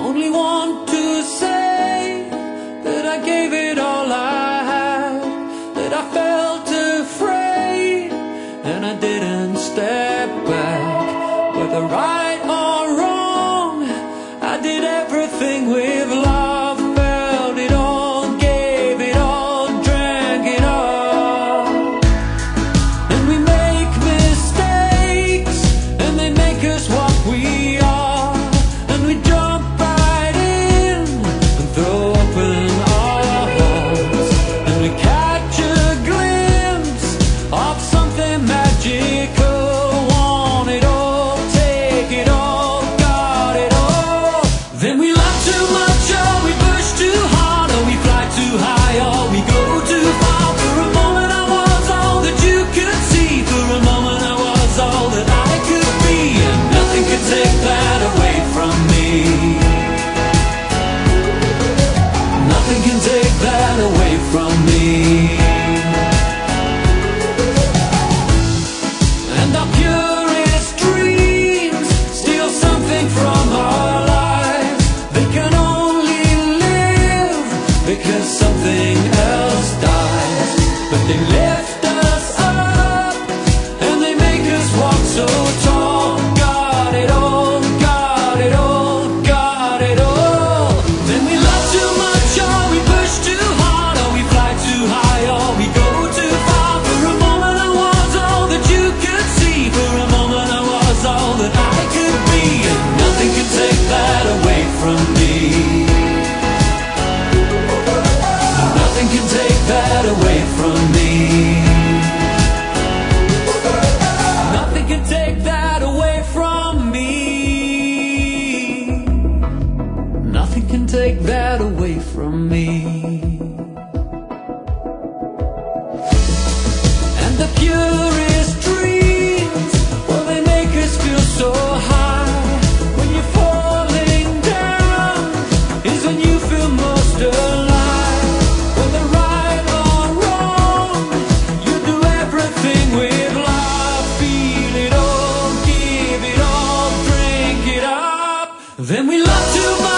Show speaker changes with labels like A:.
A: Only want to say that I gave it all I had, that I felt afraid and I didn't step back. Whether right or wrong, I did everything with love, felt it all, gave it all, drank it all. And we make mistakes and they make us what we are, and we jump right in and throw open our hearts, and we catch a glimpse of something magical. Want it all, take it all, got it all. Then we laugh too much, or we push too hard, or we fly too high, or we go too far. For a moment I was all that you could see, for a moment I was all that I could be, and nothing could take that away from me. Nothing can take that away from me. And our purest dreams steal something from our lives. They can only live because something else dies. But they lift us up and they make us walk so tall. Got it all, got it all, got it all. Then we love too much, or we push too hard, or we fly too high, or we go too far. For a moment I was all that you could see, for a moment I was all that I could be, and nothing can take that away from me. Nothing can take that away from me. Nothing can take that away from me. Nothing can take that away from me. And the purest dreams, well, they make us feel so high. When you're falling down is when you feel most alive. Whether right or wrong, you do everything with love. Feel it all, give it all, drink it up. Then we love too much,